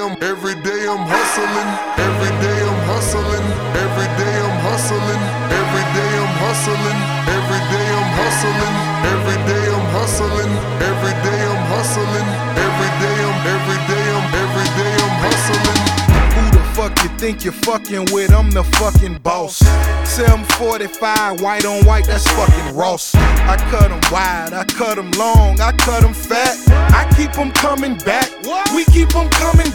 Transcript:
I'm hustling. Every day I'm hustling. Every day I'm hustling. Every day I'm hustling. Every day I'm hustling. Every day I'm hustling. Every day I'm hustling. Every day I'm hustling. Who the fuck you think you're fucking with? I'm the fucking boss. 745, white on white, that's fucking Ross. I cut them wide, I cut them long, I cut them fat. I keep them coming back, we keep them coming